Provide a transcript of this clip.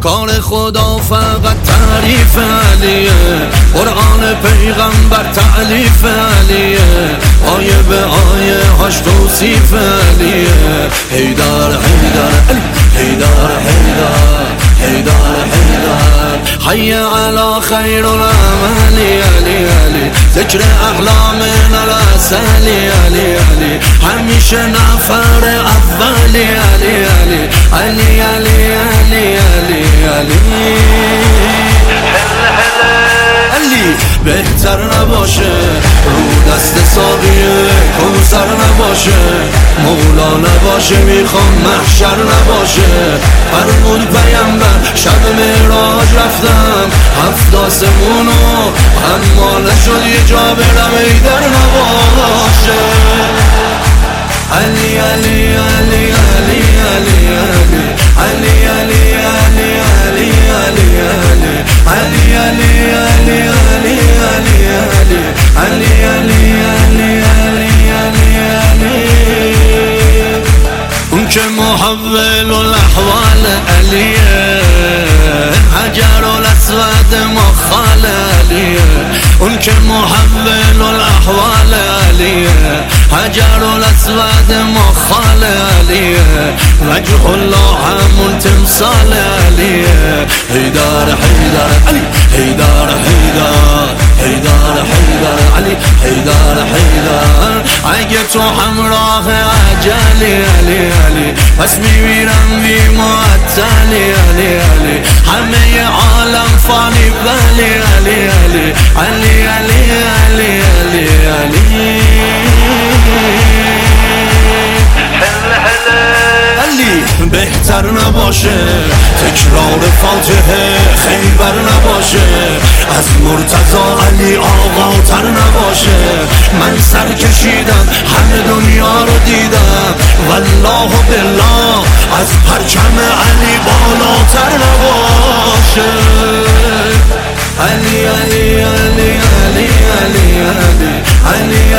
کار خدا فقط تعریف علیه، قرآن پیغمبر تعلیف علیه، آیه به آیه هاش توصیف علیه. حیدر حیدر علی، حیدر حیدر، حیدر حیدر، حی علی خیر العمل علی علی، ذکر احلامنا العسلی علی علی، همیشه نفر اولی علی علی، علی علی علی علی علی. علی بهتر نباشه رو دست ساقیه کوثر نباشه، مولا نباشه میخوام محشر نباشه. فرمود پیامبر شب معراج رفتم 7 آسمونو، اما نشد یه جا برم حیدر نباشه. علی علی علی علی علی علی، علی علی علی علی علی علی، علی علی علی علی علی علی، علی علی علی علی علی. اون که محول الاحوال علیه، حجر الاسود مخال علیه، اون که محول الاحوال علیه، حجر الاسود مخال علیه، وجه الله همون تمثال علیه. حیدر حیدر علی، حیدر حیدر، حیدر حیدر علی، حیدر حیدر. اگه تو همراه اجلی علی علی، پس میمیرم بی معطلی علی علی، همه عالم فانی ولی علی علی، علی علی علی علی علی. علی بهتر نباشه تکرار فاتحه خیبر نباشه، از مرتضی علی آقا تر نباشه. من سر کشیدم همه دنیا رو دیدم، والله بالله از پرچم علی بالاتر نباشه. علی علی علی علی علی علی، علی